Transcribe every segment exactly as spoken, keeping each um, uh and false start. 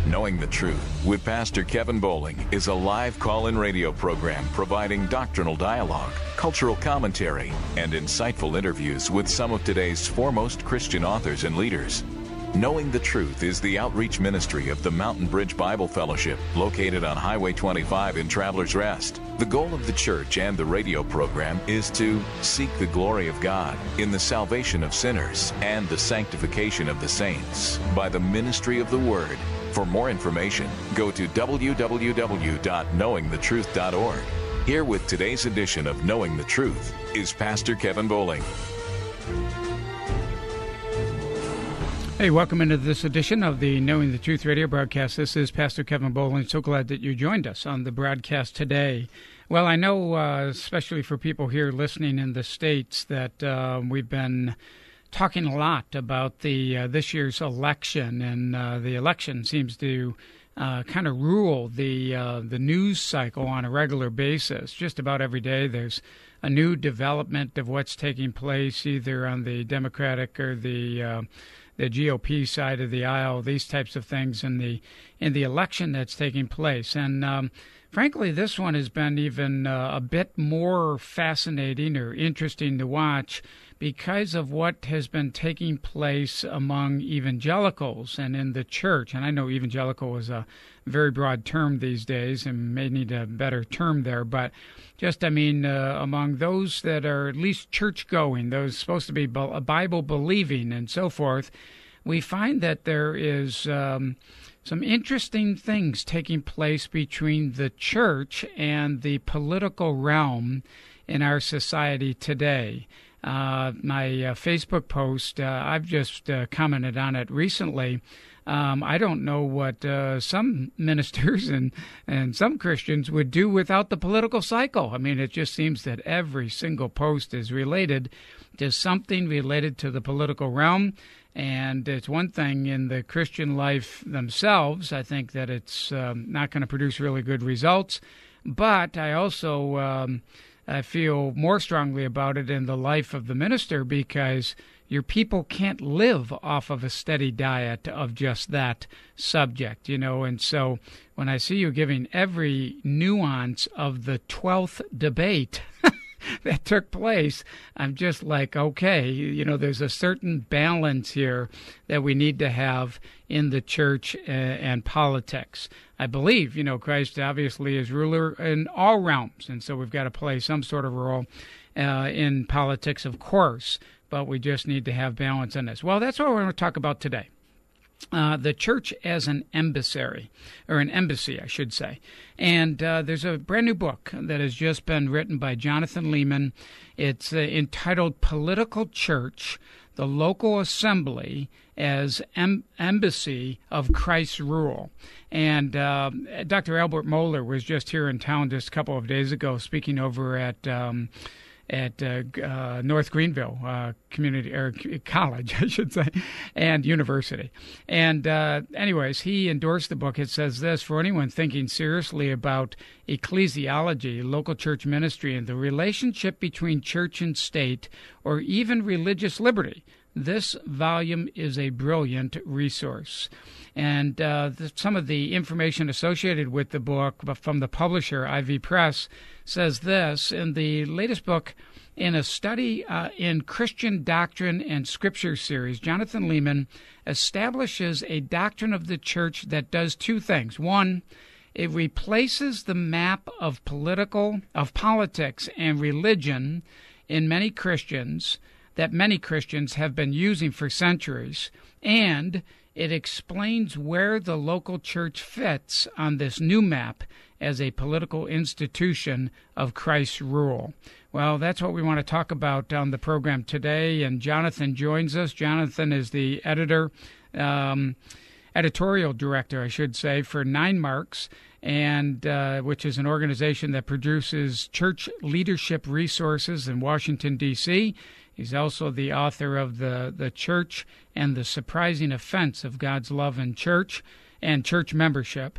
Knowing the Truth with Pastor Kevin Bowling is a live call-in radio program providing doctrinal dialogue, cultural commentary, and insightful interviews with some of today's foremost Christian authors and leaders. Knowing the Truth is the outreach ministry of the Mountain Bridge Bible Fellowship, located on Highway twenty-five in Travelers Rest. The goal of the church and the radio program is to seek the glory of God in the salvation of sinners and the sanctification of the saints by the ministry of the Word. For more information, go to w w w dot knowing the truth dot org. Here with today's edition of Knowing the Truth is Pastor Kevin Bowling. Hey, welcome into this edition of the Knowing the Truth radio broadcast. This is Pastor Kevin Bowling. So glad that you joined us on the broadcast today. Well, I know, uh, especially for people here listening in the States, that uh, we've been talking a lot about the uh, this year's election, and uh, the election seems to uh, kind of rule the uh, the news cycle on a regular basis. Just about every day there's a new development of what's taking place, either on the Democratic or the uh, the G O P side of the aisle, these types of things in the in the election that's taking place. And um, frankly, this one has been even uh, a bit more fascinating or interesting to watch because of what has been taking place among evangelicals and in the church. And I know evangelical is a very broad term these days and may need a better term there, but just, I mean, uh, among those that are at least church-going, those supposed to be Bible-believing and so forth, we find that there is um, some interesting things taking place between the church and the political realm in our society today. Uh, my uh, Facebook post, uh, I've just uh, commented on it recently. Um, I don't know what uh, some ministers and, and some Christians would do without the political cycle. I mean, it just seems that every single post is related to something related to the political realm. And it's one thing in the Christian life themselves. I think that it's um, not going to produce really good results. But I also um, I feel more strongly about it in the life of the minister, because your people can't live off of a steady diet of just that subject, you know. And so when I see you giving every nuance of the twelfth debate that took place, I'm just like, okay, you know, there's a certain balance here that we need to have in the church and, and politics. I believe, you know, Christ obviously is ruler in all realms, and so we've got to play some sort of role uh, in politics, of course, but we just need to have balance in this. Well, that's what we're going to talk about today. Uh, the church as an emissary, or an embassy, I should say. And uh, there's a brand new book that has just been written by Jonathan Leeman. It's uh, entitled Political Church, the Local Assembly as em- Embassy of Christ's Rule. And uh, Doctor Albert Mohler was just here in town just a couple of days ago speaking over at Um, at uh, uh, North Greenville uh, Community or College, I should say, and University. And uh, anyways, he endorsed the book. It says this: for anyone thinking seriously about ecclesiology, local church ministry, and the relationship between church and state, or even religious liberty, this volume is a brilliant resource. And uh, the, some of the information associated with the book from the publisher, I V Press, says this: in the latest book, in a study uh, in Christian Doctrine and Scripture series, Jonathan Leeman establishes a doctrine of the church that does two things. One, it replaces the map of political, of politics and religion in many Christians that many Christians have been using for centuries, and it explains where the local church fits on this new map as a political institution of Christ's rule. Well, that's what we want to talk about on the program today, and Jonathan joins us. Jonathan is the editor, um, editorial director, I should say, for Nine Marks, and uh, which is an organization that produces church leadership resources in Washington, D C He's also the author of the, the Church and the Surprising Offense of God's Love in Church and Church Membership.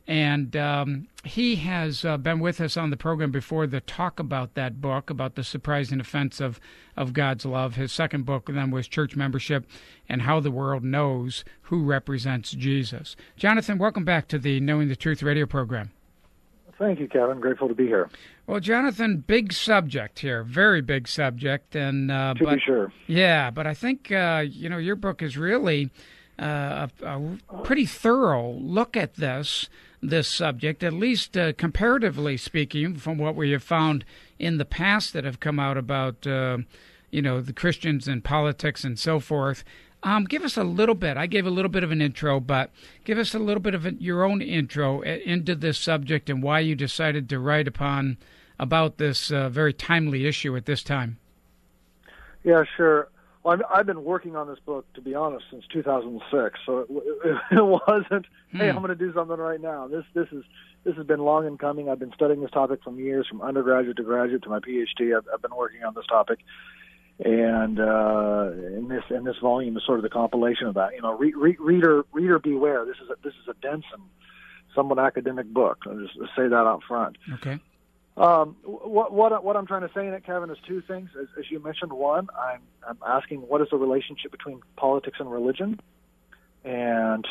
And um, he has uh, been with us on the program before to talk about that book, about the surprising offense of, of God's love. His second book then was Church Membership and How the World Knows Who Represents Jesus. Jonathan, welcome back to the Knowing the Truth radio program. Thank you, Kevin. Grateful to be here. Well, Jonathan, big subject here, very big subject. and uh, To but, be sure. Yeah, but I think, uh, you know, your book is really uh, a, a pretty thorough look at this this subject, at least uh, comparatively speaking, from what we have found in the past that have come out about, uh, you know, the Christians and politics and so forth. Um, give us a little bit. I gave a little bit of an intro, but give us a little bit of a, your own intro into this subject and why you decided to write upon about this uh, very timely issue at this time. Yeah, sure. Well, I've, I've been working on this book, to be honest, since two thousand six. So it, it, it wasn't, hmm. hey, I'm going to do something right now. This this is this has been long in coming. I've been studying this topic from years, from undergraduate to graduate to my PhD. I've, I've been working on this topic, and uh, in this in this volume is sort of the compilation of that. You know, re, re, reader reader beware. This is a, this is a dense and somewhat academic book. I'll just say that out front. Okay. Um, what, what, what I'm trying to say in it, Kevin, is two things. As, as you mentioned, one, I'm, I'm asking what is the relationship between politics and religion, and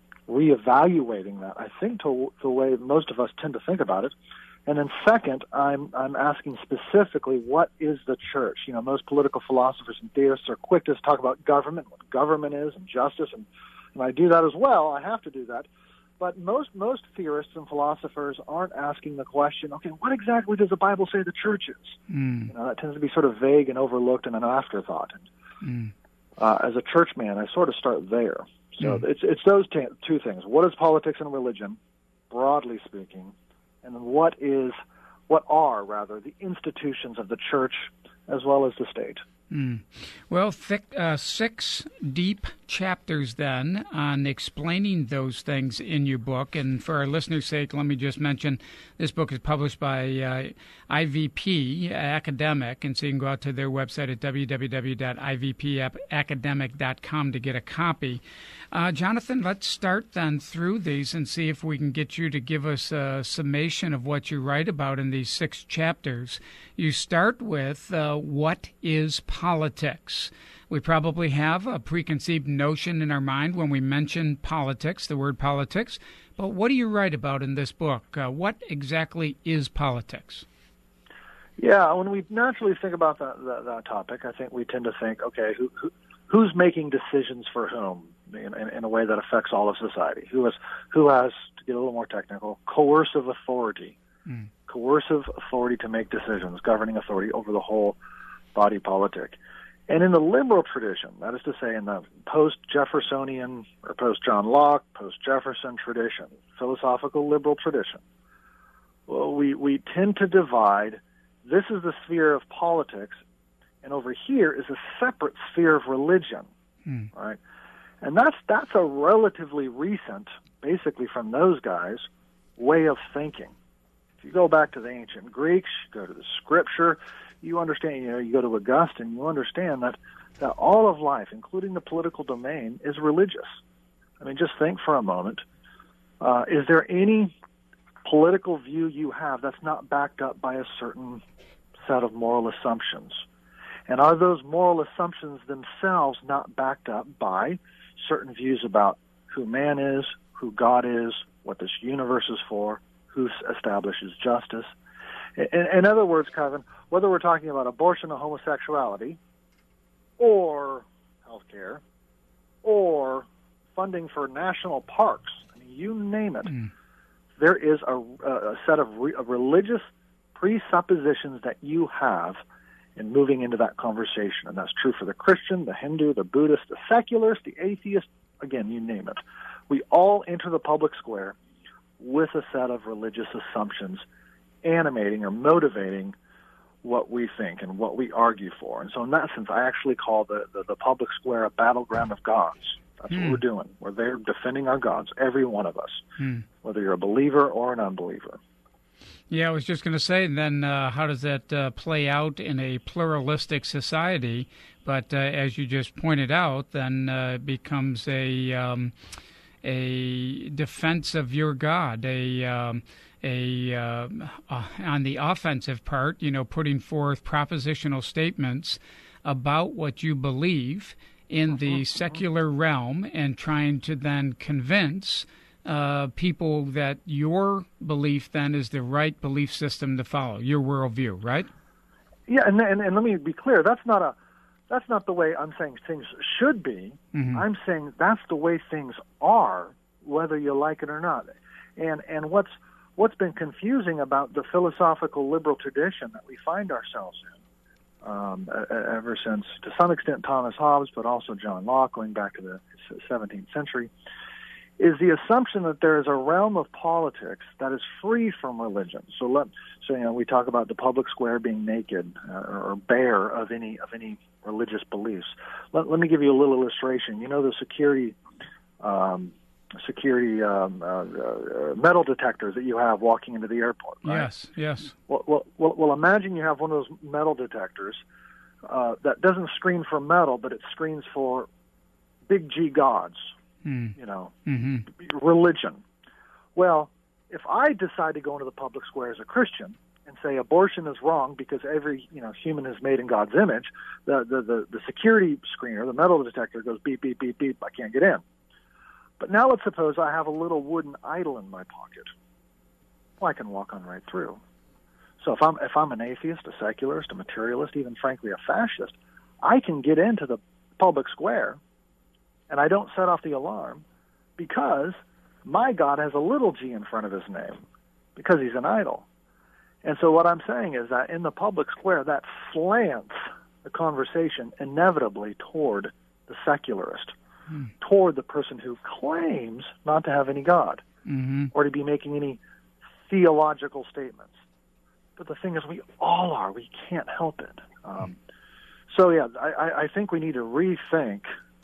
reevaluating that, I think, to the way most of us tend to think about it. And then second, I'm, I'm asking specifically, what is the church? You know, most political philosophers and theists are quick to talk about government, what government is, and justice, and, and I do that as well. I have to do that. But most most theorists and philosophers aren't asking the question, okay, what exactly does the Bible say the church is? Mm. You know, that tends to be sort of vague and overlooked and an afterthought. And, mm. uh, as a churchman, I sort of start there. So mm. it's it's those t- two things. What is politics and religion, broadly speaking, and then what is what are rather the institutions of the church as well as the state? Mm. Well, thick, uh, six deep chapters then on explaining those things in your book. And for our listeners' sake, let me just mention this book is published by uh, I V P Academic, and so you can go out to their website at w w w dot i v p academic dot com to get a copy. Uh, Jonathan, let's start then through these and see if we can get you to give us a summation of what you write about in these six chapters. You start with uh, what is politics? We probably have a preconceived notion in our mind when we mention politics, the word politics, but what do you write about in this book? Uh, what exactly is politics? Yeah, when we naturally think about that, that, that topic, I think we tend to think, okay, who, who, who's making decisions for whom in, in, in a way that affects all of society? Who has, who has, to get a little more technical, coercive authority, mm. coercive authority to make decisions, governing authority over the whole body politic. And in the liberal tradition, that is to say in the post-Jeffersonian or post-John Locke, post-Jefferson tradition, philosophical liberal tradition, well, we, we tend to divide, this is the sphere of politics, and over here is a separate sphere of religion, hmm. right? And that's that's a relatively recent, basically from those guys, way of thinking. If you go back to the ancient Greeks, you go to the Scripture, you understand, you know, you go to Augustine, you understand that, that all of life, including the political domain, is religious. I mean, just think for a moment. Uh, is there any political view you have that's not backed up by a certain set of moral assumptions? And are those moral assumptions themselves not backed up by certain views about who man is, who God is, what this universe is for, who establishes justice? In, in other words, Kevin, whether we're talking about abortion or homosexuality, or healthcare, or funding for national parks, I mean, you name it, mm. there is a, a set of, re, of religious presuppositions that you have in moving into that conversation. And that's true for the Christian, the Hindu, the Buddhist, the secularist, the atheist, again, you name it. We all enter the public square with a set of religious assumptions animating or motivating what we think and what we argue for. And so in that sense, I actually call the, the, the public square a battleground of gods. That's mm. what we're doing. We're there defending our gods, every one of us, mm. whether you're a believer or an unbeliever. Yeah, I was just going to say, then uh, how does that uh, play out in a pluralistic society? But uh, as you just pointed out, then uh, it becomes a um, a defense of your God, a um, a uh, uh, on the offensive part, you know, putting forth propositional statements about what you believe in the secular realm and trying to then convince uh, people that your belief then is the right belief system to follow, your worldview, right? Yeah, and, and and let me be clear. That's not a that's not the way I'm saying things should be. Mm-hmm. I'm saying that's the way things are, whether you like it or not. And and what's what's been confusing about the philosophical liberal tradition that we find ourselves in, Um, ever since, to some extent, Thomas Hobbes, but also John Locke, going back to the seventeenth century, is the assumption that there is a realm of politics that is free from religion. So, let, so you know, we talk about the public square being naked uh, or bare of any of any religious beliefs. Let, let me give you a little illustration. You know, the security um, security um, uh, uh, metal detectors that you have walking into the airport, right? Yes, yes. Well, well, well, well imagine you have one of those metal detectors uh, that doesn't screen for metal, but it screens for big G gods, mm. you know, mm-hmm. religion. Well, if I decide to go into the public square as a Christian and say abortion is wrong because every, you know, human is made in God's image, the, the, the, the security screener, the metal detector goes beep, beep, beep, beep, I can't get in. But now let's suppose I have a little wooden idol in my pocket. Well, I can walk on right through. So if I'm if I'm an atheist, a secularist, a materialist, even frankly a fascist, I can get into the public square, and I don't set off the alarm because my God has a little g in front of his name because he's an idol. And so what I'm saying is that in the public square, that slants the conversation inevitably toward the secularist. Hmm. Toward the person who claims not to have any God mm-hmm. or to be making any theological statements. But the thing is, we all are. We can't help it. Um, so, yeah, I, I think we need to rethink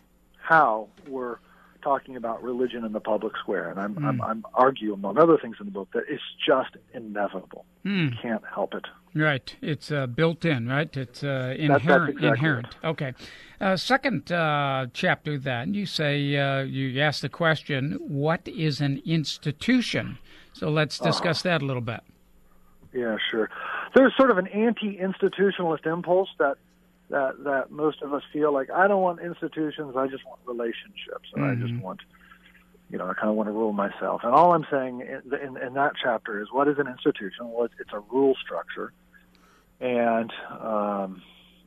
how we're talking about religion in the public square. And I'm, mm. I'm, I'm arguing, among other things in the book, that it's just inevitable. Mm. You can't help it. Right. It's uh, built in, right? It's uh, inherent. That's, that's exactly inherent. It. Okay. Uh, second uh, chapter, then, you say, uh, you ask the question, what is an institution? So let's discuss uh, that a little bit. Yeah, sure. There's sort of an anti-institutionalist impulse that that that most of us feel like, I don't want institutions, I just want relationships, and mm-hmm. I just want, you know, I kind of want to rule myself. And all I'm saying in, in, in that chapter is, what is an institution? Well, it's, it's a rule structure, and um,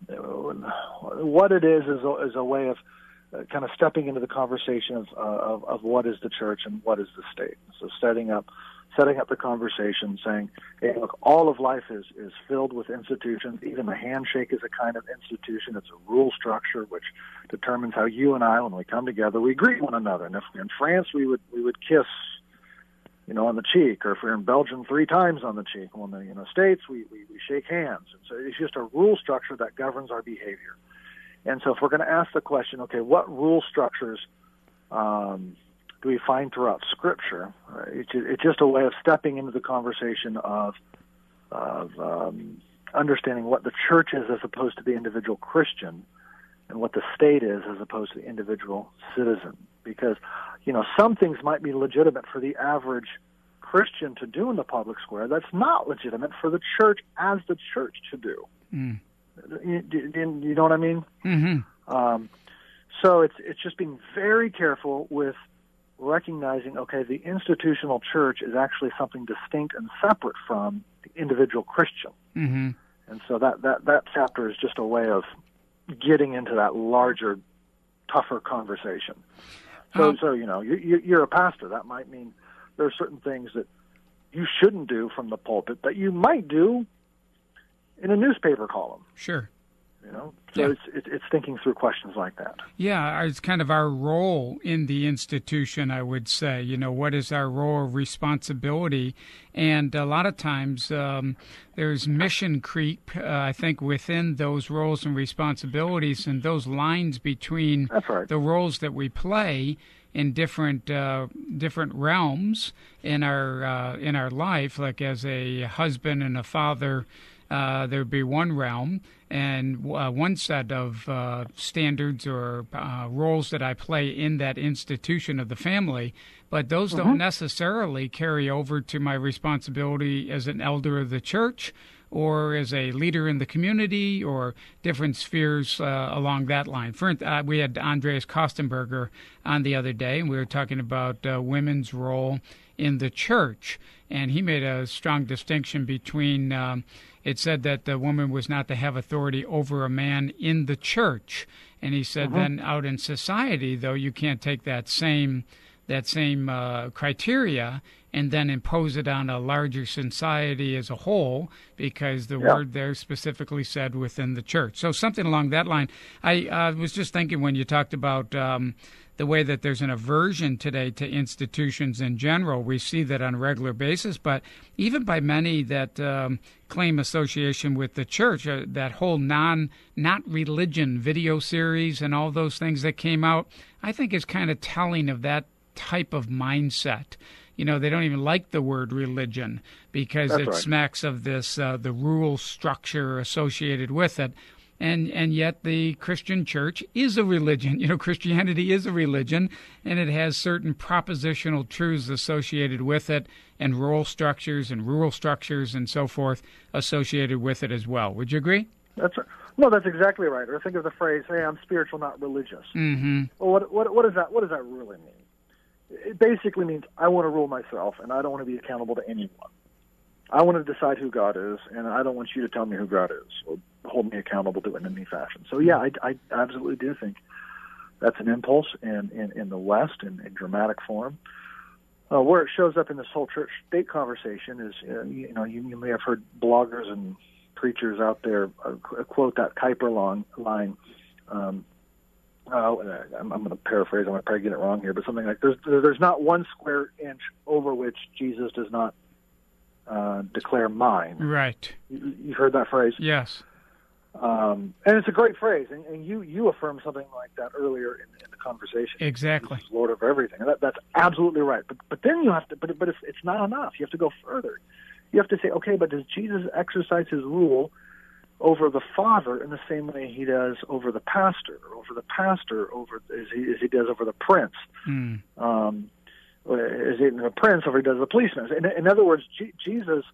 what it is is a, is a way of uh, kind of stepping into the conversation of, uh, of of what is the church and what is the state. So setting up setting up the conversation, saying, hey, look, all of life is, is filled with institutions. Even the handshake is a kind of institution. It's a rule structure which determines how you and I, when we come together, we greet one another. And if we're in France, we would we would kiss, you know, on the cheek, or if we're in Belgium, three times on the cheek. Well, in the you know, States, we, we, we shake hands. And so it's just a rule structure that governs our behavior. And so if we're going to ask the question, okay, what rule structures um, do we find throughout Scripture? Uh, it's, it's just a way of stepping into the conversation of, of um, understanding what the church is as opposed to the individual Christian, and what the state is as opposed to the individual citizen. Because, you know, some things might be legitimate for the average Christian to do in the public square. That's not legitimate for the church as the church to do. Mm. You, you, you know what I mean? Mm-hmm. Um, so it's it's just being very careful with recognizing, okay, the institutional church is actually something distinct and separate from the individual Christian. Mm-hmm. And so that, that, that chapter is just a way of getting into that larger, tougher conversation. So, um, so you know, you, you're a pastor. That might mean there are certain things that you shouldn't do from the pulpit that you might do in a newspaper column. Sure. You know, so yeah. it's it's thinking through questions like that. Yeah, it's kind of our role in the institution, I would say. You know, what is our role of responsibility? And a lot of times um, there's mission creep, uh, I think, within those roles and responsibilities, and those lines between That's right. the roles that we play in different uh, different realms in our uh, in our life, like as a husband and a father. Uh, there'd be one realm, and uh, one set of uh, standards or uh, roles that I play in that institution of the family, but those mm-hmm. don't necessarily carry over to my responsibility as an elder of the church or as a leader in the community or different spheres uh, along that line. For, uh, we had Andreas Kostenberger on the other day, and we were talking about uh, women's role in the church, and he made a strong distinction between um, it said that the woman was not to have authority over a man in the church, and he said mm-hmm. then out in society, though, you can't take that same that same uh, criteria and then impose it on a larger society as a whole, because the yeah. word there specifically said within the church. So something along that line. I uh, was just thinking when you talked about um, the way that there's an aversion today to institutions in general. We see that on a regular basis, but even by many that um, claim association with the church, uh, that whole non, not religion video series and all those things that came out, I think is kind of telling of that type of mindset. You know, they don't even like the word religion because That's it right. smacks of this, uh, the rule structure associated with it. And and yet the Christian church is a religion. You know, Christianity is a religion, and it has certain propositional truths associated with it and role structures and rule structures and so forth associated with it as well. Would you agree? That's right. No, that's exactly right. Or think of the phrase, hey, I'm spiritual, not religious. Mm-hmm. Well, what, what, what, does that, what does that really mean? It basically means I want to rule myself, and I don't want to be accountable to anyone. I want to decide who God is, and I don't want you to tell me who God is or hold me accountable to it in any fashion. So, yeah, I, I absolutely do think that's an impulse in, in, in the West in, in dramatic form. Uh, where it shows up in this whole church-state conversation is, uh, you know, you, you may have heard bloggers and preachers out there uh, quote that Kuyper long, line. Um, uh, I'm, I'm going to paraphrase. I'm going to probably get it wrong here, but something like there's there's not one square inch over which Jesus does not uh, declare mine. Right. You, you've heard that phrase? Yes. Um, and it's a great phrase, and, and you you affirmed something like that earlier in, in the conversation. Exactly. Jesus is Lord over everything. And that, that's absolutely right. But but then you have to. But but it's, it's not enough. You have to go further. You have to say, okay, but does Jesus exercise his rule over the Father in the same way he does over the pastor, or over the pastor, over as he, as he does over the prince? Mm. Um, as he the prince over he does the policeman. In, in other words, G- Jesus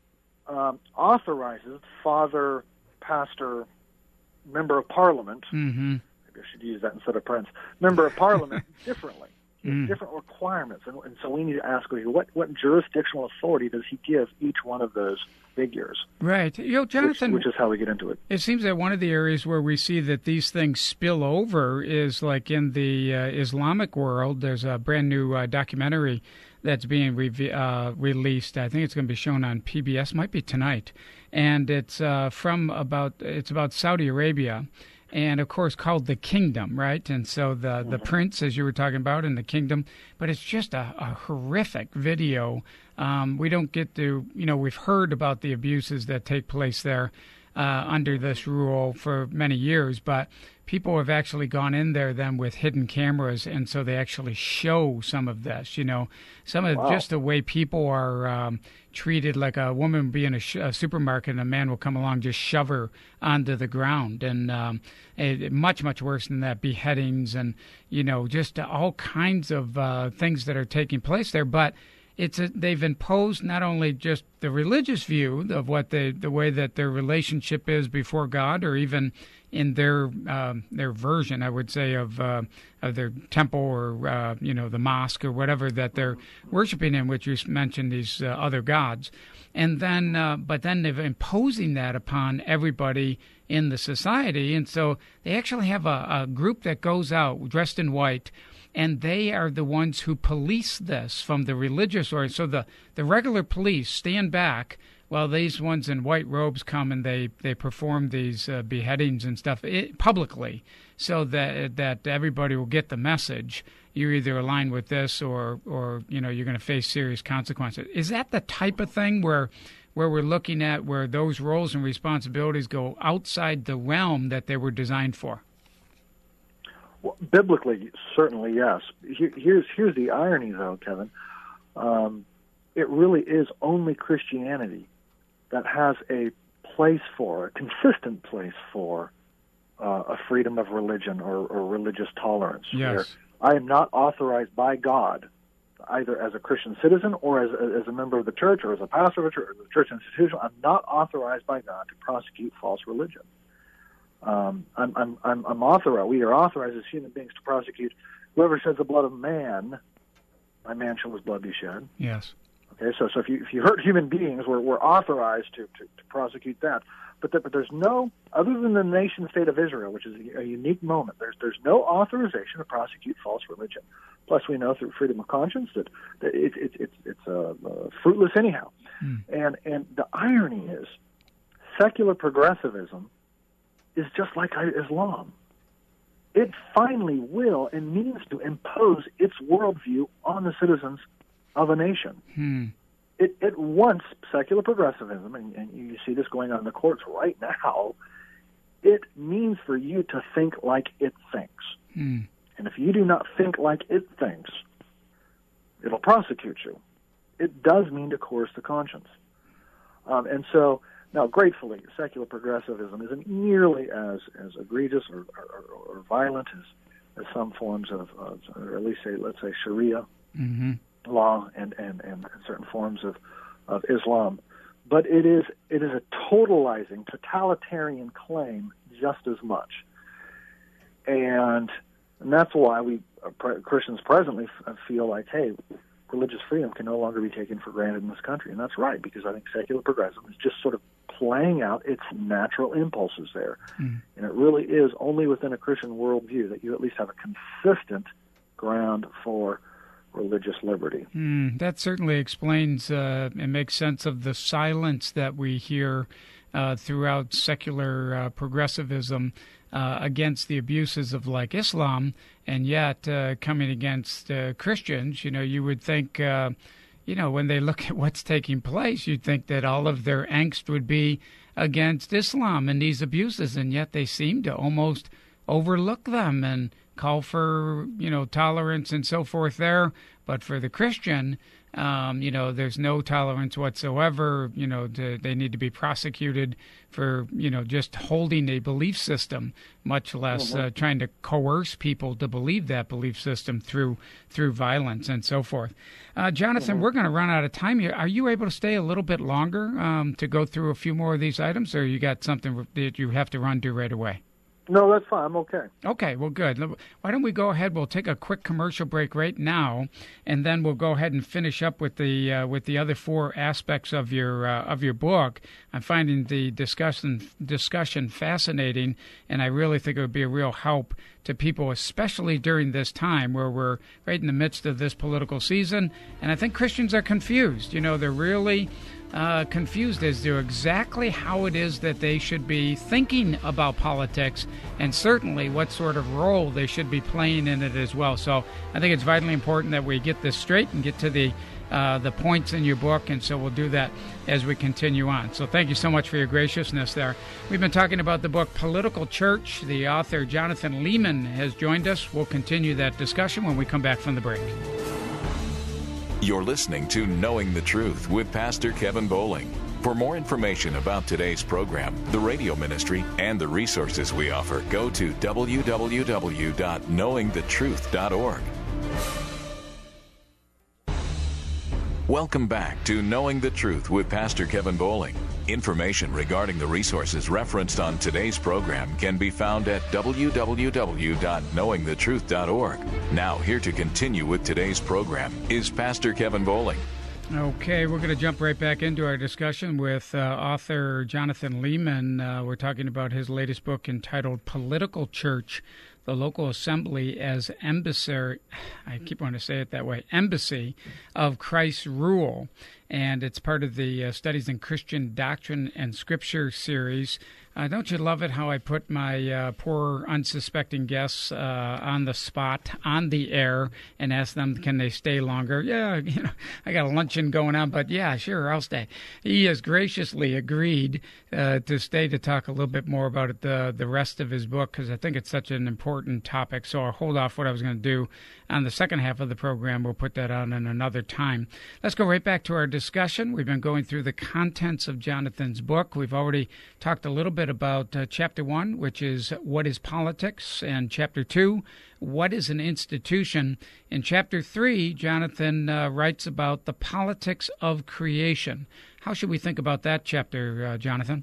um, authorizes Father, pastor, member of Parliament. Mm-hmm. Maybe I should use that instead of prince. Member of Parliament differently. Mm. Different requirements, and, and so we need to ask, what what jurisdictional authority does he give each one of those figures? Right. You know, Jonathan, which, which is how we get into it. It seems that one of the areas where we see that these things spill over is like in the uh, Islamic world. There's a brand new uh, documentary that's being re- uh, released. I think it's going to be shown on P B S. Might be tonight, and it's uh, from about it's about Saudi Arabia. And, of course, called The Kingdom, right? And so the, mm-hmm. the prince, as you were talking about, in The Kingdom. But it's just a, a horrific video. Um, we don't get to, you know, we've heard about the abuses that take place there uh, under this rule for many years. But people have actually gone in there then with hidden cameras, and so they actually show some of this, you know. Some of wow. just the way people are um, treated, like a woman would be in a, sh- a supermarket and a man will come along, just shove her onto the ground. And um, it, much, much worse than that, beheadings and, you know, just all kinds of uh, things that are taking place there. But it's a, they've imposed not only just the religious view of what they, the way that their relationship is before God, or even in their uh, their version, I would say, of uh, of their temple or uh, you know the mosque or whatever that they're worshiping in, which you mentioned these uh, other gods, and then uh, but then they're imposing that upon everybody in the society, and so they actually have a, a group that goes out dressed in white. And they are the ones who police this from the religious order. So the, the regular police stand back while these ones in white robes come and they, they perform these uh, beheadings and stuff it, publicly, so that that everybody will get the message. You either align with this or, or you know, you're going to face serious consequences. Is that the type of thing where where we're looking at where those roles and responsibilities go outside the realm that they were designed for? Well, biblically, certainly, yes. Here, here's here's the irony, though, Kevin. Um, it really is only Christianity that has a place for, a consistent place for uh, a freedom of religion or, or religious tolerance. Yes. Where I am not authorized by God, either as a Christian citizen or as a, as a member of the church or as a pastor of a church, or the church institution. I'm not authorized by God to prosecute false religion. Um, I'm, I'm, I'm, I'm authorized. We are authorized as human beings to prosecute whoever sheds the blood of man. By man shall his blood be shed. Yes. Okay. So, so if you if you hurt human beings, we're we're authorized to, to, to prosecute that. But the, but there's no, other than the nation state of Israel, which is a, a unique moment. There's there's no authorization to prosecute false religion. Plus, we know through freedom of conscience that, that it, it, it, it's uh, uh, fruitless anyhow. Mm. And and the irony is, secular progressivism is just like Islam. It finally will and means to impose its worldview on the citizens of a nation. Hmm. It, it wants secular progressivism, and, and you see this going on in the courts right now. It means for you to think like it thinks. Hmm. And if you do not think like it thinks, it'll prosecute you. It does mean to coerce the conscience. Um, and so, now, gratefully, secular progressivism isn't nearly as, as egregious or, or, or violent as, as some forms of, of, or at least say, let's say, Sharia mm-hmm. law and, and, and certain forms of, of Islam. But it is it is a totalizing, totalitarian claim just as much. And, and that's why we uh, Christians presently f- feel like, hey, religious freedom can no longer be taken for granted in this country. And that's right, because I think secular progressivism is just sort of playing out its natural impulses there. Mm. And it really is only within a Christian worldview that you at least have a consistent ground for religious liberty. Mm, that certainly explains uh, and makes sense of the silence that we hear uh, throughout secular uh, progressivism uh, against the abuses of like Islam, and yet uh, coming against uh, Christians. You know, you would think, uh, you know, when they look at what's taking place, you'd think that all of their angst would be against Islam and these abuses, and yet they seem to almost overlook them and call for, you know, tolerance and so forth there. But for the Christian, um, you know, there's no tolerance whatsoever. You know, to, they need to be prosecuted for, you know, just holding a belief system, much less uh, trying to coerce people to believe that belief system through through violence and so forth. Uh, Jonathan, mm-hmm. we're going to run out of time here. Are you able to stay a little bit longer um, to go through a few more of these items, or you got something that you have to run to right away? No, that's fine. I'm okay. Okay, well, good. Why don't we go ahead? We'll take a quick commercial break right now, and then we'll go ahead and finish up with the uh, with the other four aspects of your uh, of your book. I'm finding the discussion discussion fascinating, and I really think it would be a real help to people, especially during this time where we're right in the midst of this political season. And I think Christians are confused. You know, they're really Uh, confused as to exactly how it is that they should be thinking about politics, and certainly what sort of role they should be playing in it as well. So I think it's vitally important that we get this straight and get to the uh, the points in your book, and so we'll do that as we continue on. So thank you so much for your graciousness there. We've been talking about the book Political Church. The author, Jonathan Leeman, has joined us. We'll continue that discussion when we come back from the break. You're listening to Knowing the Truth with Pastor Kevin Bowling. For more information about today's program, the radio ministry, and the resources we offer, go to w w w dot knowing the truth dot org. Welcome back to Knowing the Truth with Pastor Kevin Bowling. Information regarding the resources referenced on today's program can be found at w w w dot knowing the truth dot org. Now, here to continue with today's program is Pastor Kevin Bowling. Okay, we're going to jump right back into our discussion with uh, author Jonathan Leeman. Uh, we're talking about his latest book entitled Political Church, the Local Assembly as Embassy, I keep wanting to say it that way, Embassy of Christ's Rule. And it's part of the uh, Studies in Christian Doctrine and Scripture series. Uh, don't you love it how I put my uh, poor unsuspecting guests uh, on the spot, on the air, and ask them, can they stay longer? Yeah, you know, I got a luncheon going on, but yeah, sure, I'll stay. He has graciously agreed uh, to stay to talk a little bit more about it, the, the rest of his book, because I think it's such an important topic. So I'll hold off what I was going to do on the second half of the program. We'll put that on in another time. Let's go right back to our discussion. We've been going through the contents of Jonathan's book. We've already talked a little bit about uh, Chapter one, which is What is Politics? And Chapter two, What is an Institution? In Chapter three, Jonathan uh, writes about the politics of creation. How should we think about that chapter, uh, Jonathan?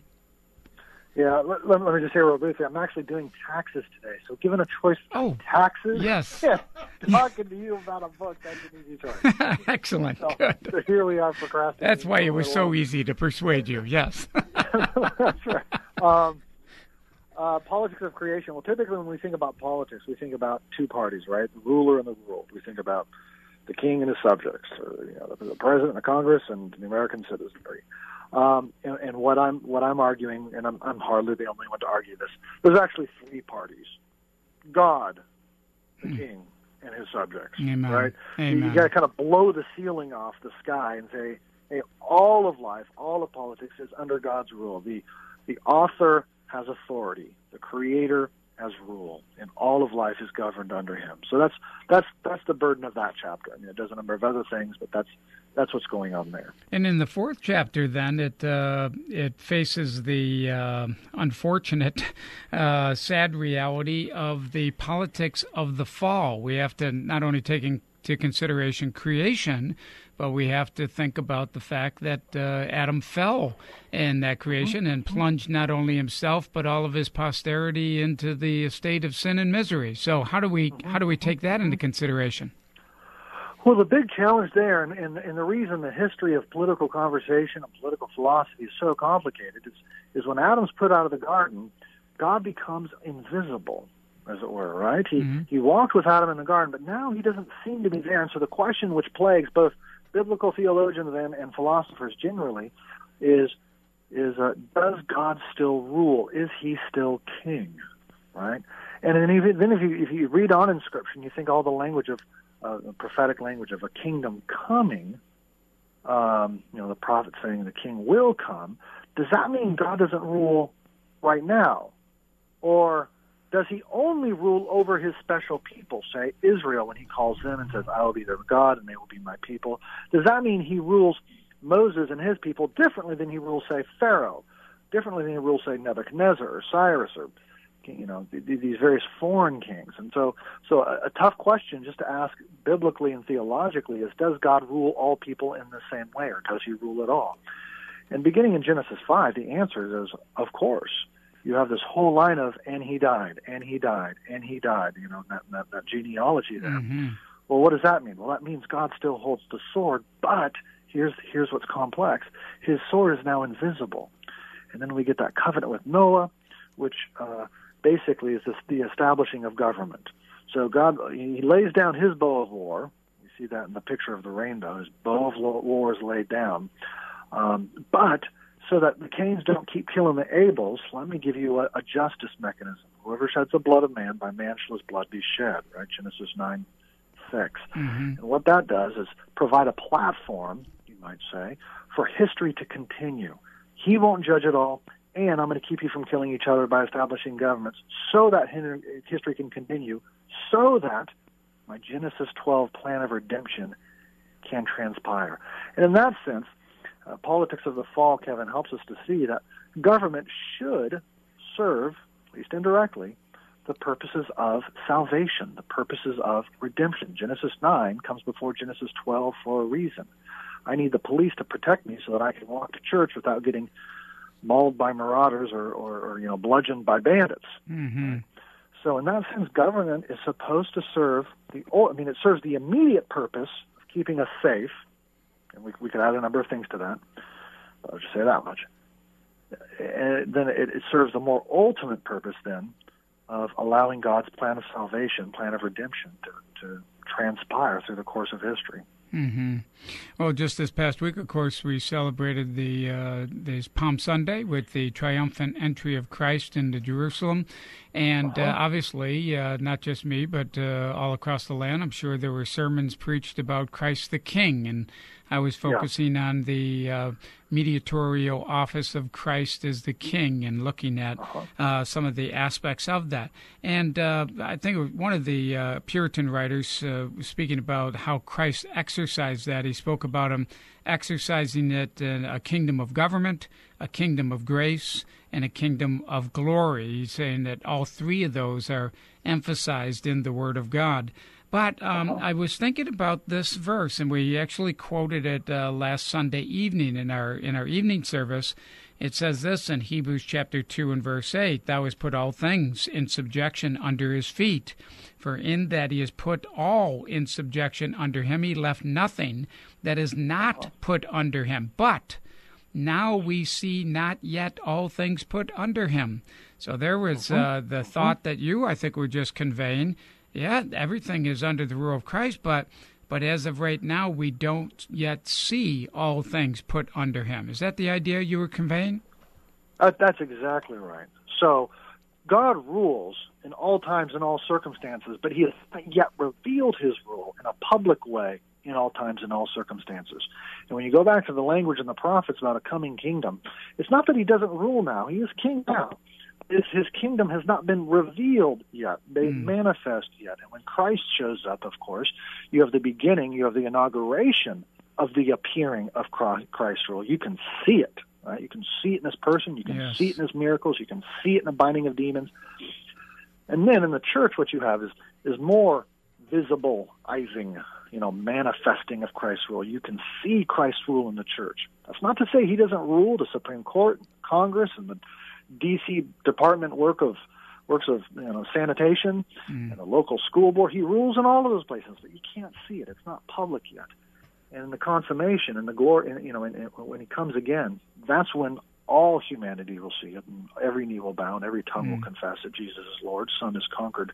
Yeah, let, let, let me just say real briefly, I'm actually doing taxes today. So given a choice oh, taxes, yes. yeah, talking to you about a book, that's an easy choice. Excellent. So, Good. So here we are procrastinating. That's why it was so long. Easy to persuade you, yes. That's right. Um, uh, politics of creation. Well, typically when we think about politics, we think about two parties, right? The ruler and the ruled. We think about the king and his subjects, or, you know, the, the president, the Congress, and the American citizenry. Um, and, and what I'm what I'm arguing, and I'm, I'm hardly the only one to argue this, there's actually three parties: God, the mm. king, and his subjects. Amen. Right? Amen. You, you got to kind of blow the ceiling off the sky and say, hey, all of life, all of politics is under God's rule. The the author has authority. The creator has rule, and all of life is governed under him. So that's that's that's the burden of that chapter. I mean, it does a number of other things, but that's that's what's going on there. And in the fourth chapter, then it uh, it faces the uh, unfortunate, uh, sad reality of the politics of the fall. We have to not only take into consideration creation, but we have to think about the fact that uh, Adam fell in that creation and plunged not only himself but all of his posterity into the state of sin and misery. So how do we how do we take that into consideration? Well, the big challenge there, and, and, and the reason the history of political conversation and political philosophy is so complicated, is, is when Adam's put out of the garden, God becomes invisible, as it were, right? He mm-hmm. he walked with Adam in the garden, but now he doesn't seem to be there. And so the question which plagues both biblical theologians and, and philosophers generally is, is uh, does God still rule? Is he still king, right? And then, even, then if, you, if you read on in Scripture, and you think all the language of Uh, the prophetic language of a kingdom coming, um, you know, the prophet saying the king will come, does that mean God doesn't rule right now? Or does he only rule over his special people, say Israel, when he calls them and says, I will be their God and they will be my people? Does that mean he rules Moses and his people differently than he rules, say, Pharaoh, differently than he rules, say, Nebuchadnezzar or Cyrus or you know, these various foreign kings? And so so a, a tough question just to ask biblically and theologically is, does God rule all people in the same way, or does he rule at all? And beginning in Genesis five, the answer is, of course. You have this whole line of, and he died, and he died, and he died, you know, that, that, that genealogy there. Mm-hmm. Well, what does that mean? Well, that means God still holds the sword, but here's here's what's complex. His sword is now invisible. And then we get that covenant with Noah, which uh, basically is this, the establishing of government. So God, he lays down his bow of war. You see that in the picture of the rainbow. His bow of war is laid down. Um, but so that the Cains don't keep killing the Abels, let me give you a, a justice mechanism. Whoever sheds the blood of man, by man shall his blood be shed, right? Genesis nine six. Mm-hmm. And what that does is provide a platform, you might say, for history to continue. He won't judge it all, and I'm going to keep you from killing each other by establishing governments so that history can continue, so that my Genesis twelve plan of redemption can transpire. And in that sense, uh, politics of the fall, Kevin, helps us to see that government should serve, at least indirectly, the purposes of salvation, the purposes of redemption. Genesis nine comes before Genesis twelve for a reason. I need the police to protect me so that I can walk to church without getting mauled by marauders or, or, or you know, bludgeoned by bandits. Mm-hmm. So in that sense, government is supposed to serve the, I mean, it serves the immediate purpose of keeping us safe, and we, we could add a number of things to that, but I'll just say that much. And then it, it serves the more ultimate purpose, then, of allowing God's plan of salvation, plan of redemption, to, to transpire through the course of history. Mm-hmm. Well, just this past week, of course, we celebrated the uh, this Palm Sunday with the triumphant entry of Christ into Jerusalem. And uh-huh. uh, obviously, uh, not just me, but uh, all across the land, I'm sure there were sermons preached about Christ the King. And I was focusing yeah. on the uh, mediatorial office of Christ as the King and looking at uh-huh. uh, some of the aspects of that. And uh, I think one of the uh, Puritan writers, uh, speaking about how Christ exercised that, he spoke about him exercising it in a kingdom of government, a kingdom of grace, and a kingdom of glory. He's saying that all three of those are emphasized in the Word of God. But um, uh-huh. I was thinking about this verse, and we actually quoted it uh, last Sunday evening in our in our evening service. It says this in Hebrews chapter two and verse eight, "Thou hast put all things in subjection under his feet. For in that he has put all in subjection under him, he left nothing that is not put under him. But now we see not yet all things put under him." So there was uh, the thought that you, I think, were just conveying. Yeah, everything is under the rule of Christ, but but as of right now, we don't yet see all things put under him. Is that the idea you were conveying? Uh, that's exactly right. So God rules in all times and all circumstances, but he has not yet revealed his rule in a public way in all times and all circumstances. And when you go back to the language in the prophets about a coming kingdom, it's not that he doesn't rule now. He is king now. His, his kingdom has not been revealed yet, made mm. manifest yet. And when Christ shows up, of course, you have the beginning, you have the inauguration of the appearing of Christ's rule. You can see it, right? You can see it in his person, you can yes. see it in his miracles, you can see it in the binding of demons. And then in the church, what you have is, is more visibilizing, you know, manifesting of Christ's rule. You can see Christ's rule in the church. That's not to say he doesn't rule the Supreme Court, Congress, and the D C Department work of works of you know sanitation mm. and the local school board. He rules in all of those places, but you can't see it. It's not public yet. And in the consummation and the glory, you know, and, and when he comes again, that's when all humanity will see it, and every knee will bow, and every tongue mm. will confess that Jesus is Lord. Son has conquered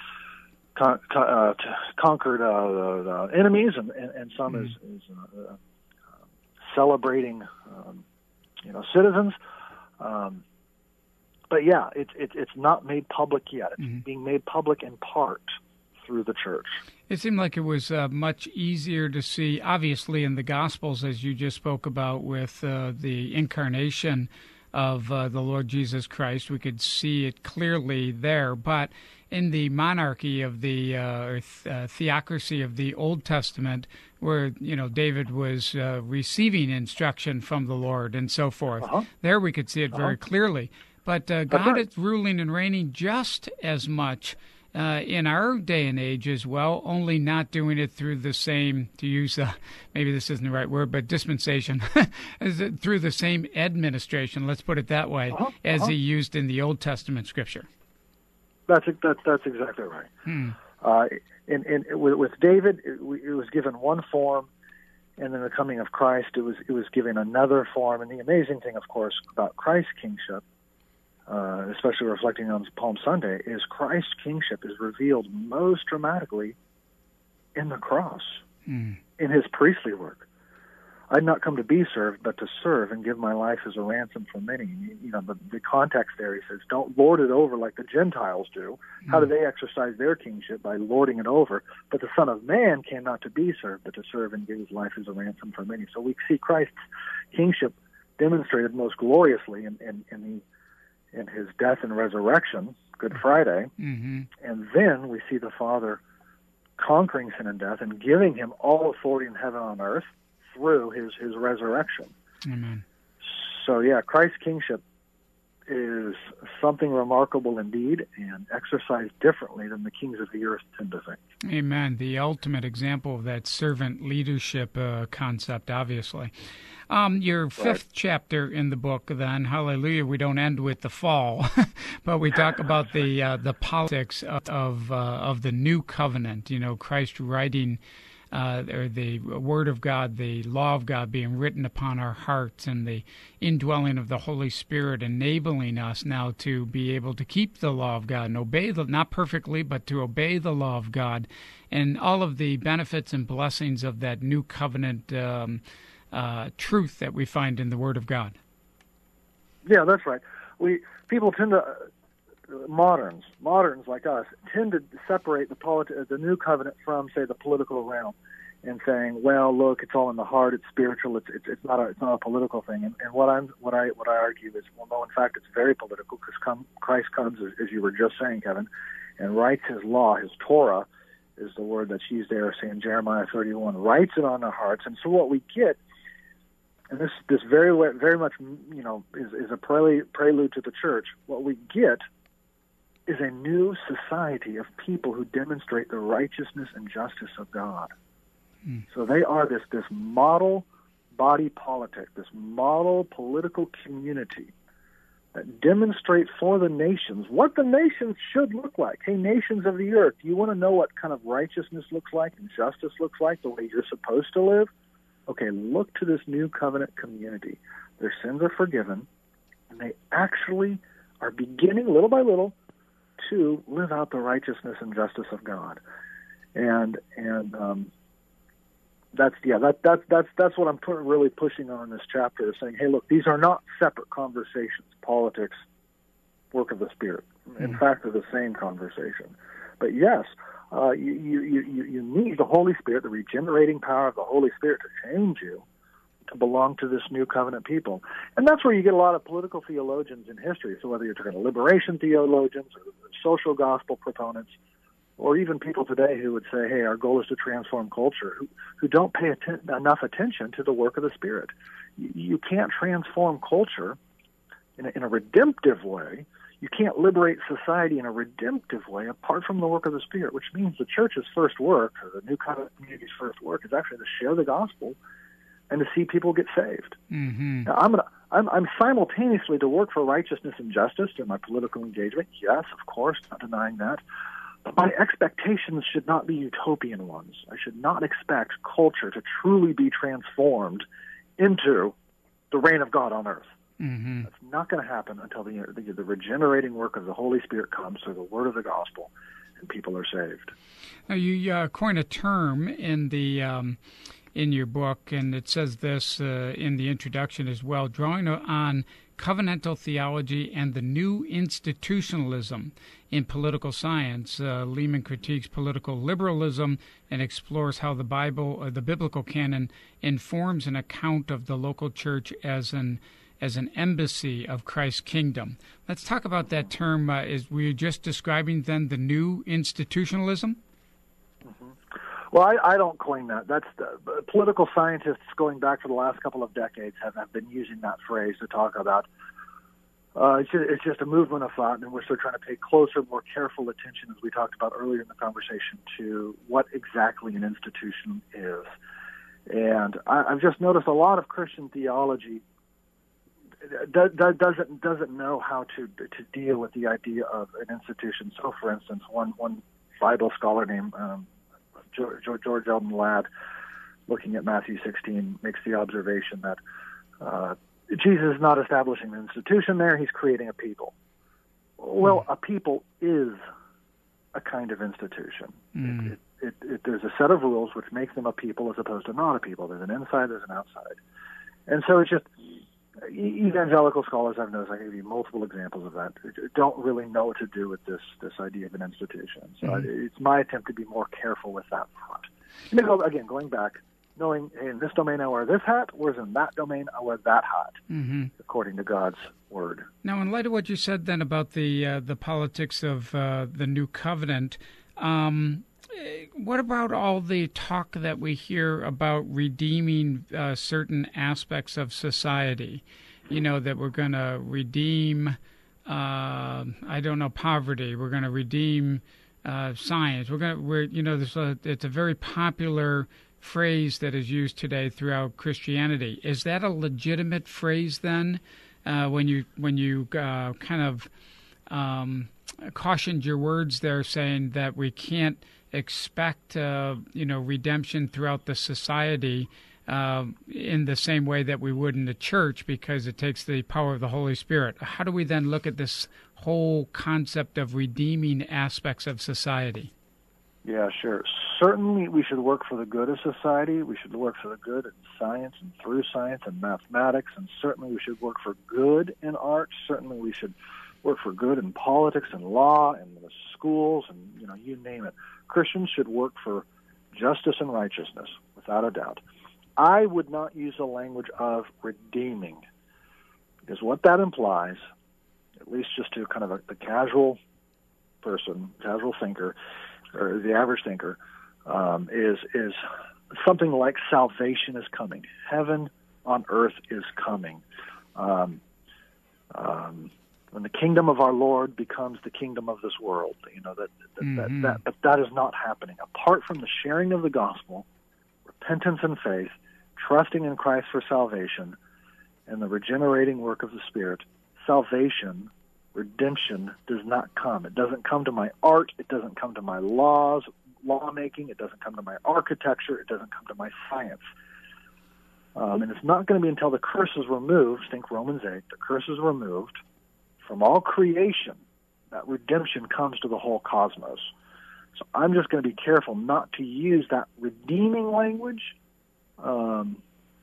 con- uh, conquered uh, the, the enemies, and, and, and some mm. is, is uh, uh, celebrating, um, you know, citizens. Um, But yeah, it's it, it's not made public yet. It's mm-hmm. being made public in part through the church. It seemed like it was uh, much easier to see, obviously, in the Gospels, as you just spoke about, with uh, the incarnation of uh, the Lord Jesus Christ. We could see it clearly there. But in the monarchy of the uh, or th- uh, theocracy of the Old Testament, where you know David was uh, receiving instruction from the Lord and so forth, uh-huh. there we could see it very uh-huh. clearly. But uh, God right. is ruling and reigning just as much uh, in our day and age as well, only not doing it through the same, to use, uh, maybe this isn't the right word, but dispensation, through the same administration, let's put it that way, uh-huh. as uh-huh. he used in the Old Testament Scripture. That's that's, that's exactly right. Hmm. Uh, in, in, with David, it, it was given one form, and in the coming of Christ, it was it was given another form. And the amazing thing, of course, about Christ's kingship, Uh, especially reflecting on Palm Sunday, is Christ's kingship is revealed most dramatically in the cross, mm. in his priestly work. I'd not come to be served, but to serve and give my life as a ransom for many. You know, the, the context there, he says, don't lord it over like the Gentiles do. Mm. How do they exercise their kingship? By lording it over. But the Son of Man came not to be served, but to serve and give his life as a ransom for many. So we see Christ's kingship demonstrated most gloriously in, in, in the in his death and resurrection, Good Friday, mm-hmm. and then we see the Father conquering sin and death and giving him all authority in heaven and on earth through his, his resurrection. Amen. So yeah, Christ's kingship is something remarkable indeed and exercised differently than the kings of the earth tend to think. Amen. The ultimate example of that servant leadership uh, concept, obviously. Um, your fifth right. chapter in the book, then, hallelujah, we don't end with the fall, but we talk about the uh, the politics of of, uh, of the new covenant, you know, Christ writing, uh, or the Word of God, the law of God being written upon our hearts, and the indwelling of the Holy Spirit enabling us now to be able to keep the law of God and obey the, not perfectly, but to obey the law of God, and all of the benefits and blessings of that new covenant um Uh, truth that we find in the Word of God. Yeah, that's right. We people tend to moderns, moderns like us, tend to separate the politi- the new covenant from, say, the political realm, and saying, "Well, look, it's all in the heart. It's spiritual. It's it's, it's not a it's not a political thing." And, and what I'm what I what I argue is, well, no, in fact, it's very political, because come, Christ comes, as, as you were just saying, Kevin, and writes His law, His Torah, is the word that's used there, say in Jeremiah thirty-one, writes it on our hearts. And so what we get, and this this very very much, you know, is, is a prelude, prelude to the church. What we get is a new society of people who demonstrate the righteousness and justice of God. Mm. So they are this this model body politic, this model political community that demonstrate for the nations what the nations should look like. Hey, nations of the earth, do you want to know what kind of righteousness looks like and justice looks like, the way you're supposed to live? Okay, look to this new covenant community. Their sins are forgiven, and they actually are beginning, little by little, to live out the righteousness and justice of God. And and um, that's yeah, that that's that's that's what I'm put, really pushing on in this chapter, is saying, hey, look, these are not separate conversations, politics, work of the Spirit. In mm. fact, they're the same conversation. But yes, uh, you, you you you need the Holy Spirit, the regenerating power of the Holy Spirit, to change you to belong to this new covenant people. And that's where you get a lot of political theologians in history. So whether you're talking liberation theologians or social gospel proponents, or even people today who would say, hey, our goal is to transform culture, who, who don't pay atten- enough attention to the work of the Spirit. You, you can't transform culture in a, in a redemptive way. You can't liberate society in a redemptive way apart from the work of the Spirit, which means the church's first work, or the new covenant community's first work, is actually to share the gospel and to see people get saved. Mm-hmm. Now, I'm, gonna, I'm, I'm simultaneously to work for righteousness and justice through my political engagement. Yes, of course, not denying that. But my expectations should not be utopian ones. I should not expect culture to truly be transformed into the reign of God on earth. Mm-hmm. That's not going to happen until the, the the regenerating work of the Holy Spirit comes through the word of the gospel, and people are saved. Now, you uh, coin a term in the um, in your book, and it says this uh, in the introduction as well, drawing on covenantal theology and the new institutionalism in political science. Uh, Lehman critiques political liberalism and explores how the Bible, uh, the biblical canon, informs an account of the local church as an as an embassy of Christ's kingdom. Let's talk about that term. Uh, is we're just describing then the new institutionalism? Mm-hmm. Well, I, I don't claim that. That's the, political scientists going back for the last couple of decades have, have been using that phrase to talk about. Uh, it's, just, it's just a movement of thought in which they're trying to pay closer, more careful attention, as we talked about earlier in the conversation, to what exactly an institution is. And I, I've just noticed a lot of Christian theology do, do, doesn't doesn't know how to to deal with the idea of an institution. So, for instance, one one Bible scholar named um, George, George Eldon Ladd, looking at Matthew sixteen, makes the observation that uh, Jesus is not establishing an institution there, he's creating a people. Well, a people is a kind of institution. Mm. It, it, it, it, there's a set of rules which make them a people as opposed to not a people. There's an inside, there's an outside. And so it's just, evangelical scholars I've noticed, I can give you multiple examples of that, don't really know what to do with this this idea of an institution. So mm-hmm. it's my attempt to be more careful with that front. And then, again, going back, knowing, hey, in this domain I wear this hat, whereas in that domain I wear that hat, mm-hmm. according to God's word. Now, in light of what you said then about the uh, the politics of uh, the new covenant, um, what about all the talk that we hear about redeeming uh, certain aspects of society? You know, that we're going to redeem, uh, I don't know, poverty. We're going to redeem uh, science. We're going to, we're, you know, there's a, it's a very popular phrase that is used today throughout Christianity. Is that a legitimate phrase then? Uh, when you when you uh, kind of um, cautioned your words there, saying that we can't expect, uh, you know, redemption throughout the society uh, in the same way that we would in the church, because it takes the power of the Holy Spirit. How do we then look at this whole concept of redeeming aspects of society? Yeah, sure. Certainly we should work for the good of society. We should work for the good in science and through science and mathematics, and certainly we should work for good in art. Certainly we should work for good in politics and law and the schools and, you know, you name it. Christians should work for justice and righteousness, without a doubt. I would not use the language of redeeming, because what that implies, at least just to kind of a, the casual person, casual thinker, or the average thinker, um, is is something like salvation is coming. Heaven on earth is coming. Um, um, when the kingdom of our Lord becomes the kingdom of this world, you know that that, mm-hmm. that that but that is not happening. Apart from the sharing of the gospel, repentance and faith, trusting in Christ for salvation, and the regenerating work of the Spirit, salvation, redemption does not come. It doesn't come to my art. It doesn't come to my laws, lawmaking. It doesn't come to my architecture. It doesn't come to my science. Um, and it's not going to be until the curse is removed, think Romans eight, the curse is removed from all creation, that redemption comes to the whole cosmos. So I'm just going to be careful not to use that redeeming language. Um,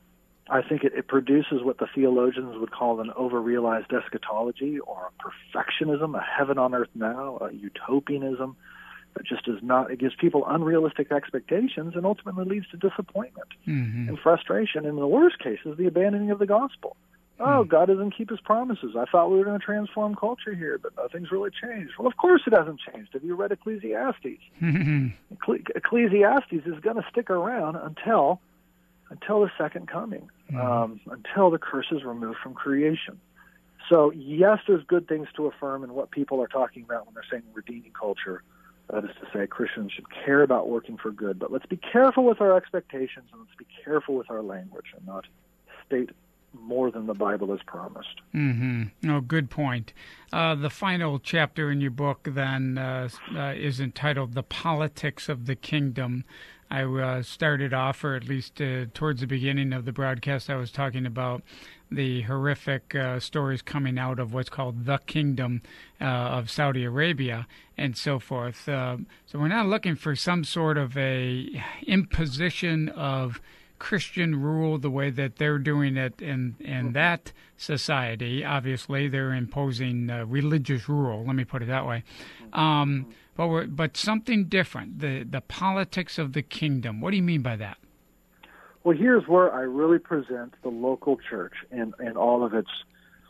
I think it, it produces what the theologians would call an over-realized eschatology, or a perfectionism, a heaven on earth now, a utopianism that just does not, it gives people unrealistic expectations and ultimately leads to disappointment mm-hmm. and frustration, and in the worst cases, the abandoning of the gospel. Oh, God doesn't keep his promises. I thought we were going to transform culture here, but nothing's really changed. Well, of course it hasn't changed. Have you read Ecclesiastes? Eccle- Ecclesiastes is going to stick around until until the second coming, mm-hmm. um, until the curse is removed from creation. So, yes, there's good things to affirm in what people are talking about when they're saying redeeming culture. That is to say, Christians should care about working for good. But let's be careful with our expectations, and let's be careful with our language and not state more than the Bible has promised. Mm-hmm. Oh, good point. Uh, the final chapter in your book, then, uh, uh, is entitled The Politics of the Kingdom. I uh, started off, or at least uh, towards the beginning of the broadcast, I was talking about the horrific uh, stories coming out of what's called the Kingdom uh, of Saudi Arabia and so forth. Uh, so we're not looking for some sort of a imposition of Christian rule the way that they're doing it in, in that society. Obviously, they're imposing uh, religious rule, let me put it that way. Um, but we're, but something different, the, the politics of the kingdom. What do you mean by that? Well, here's where I really present the local church in, in all of its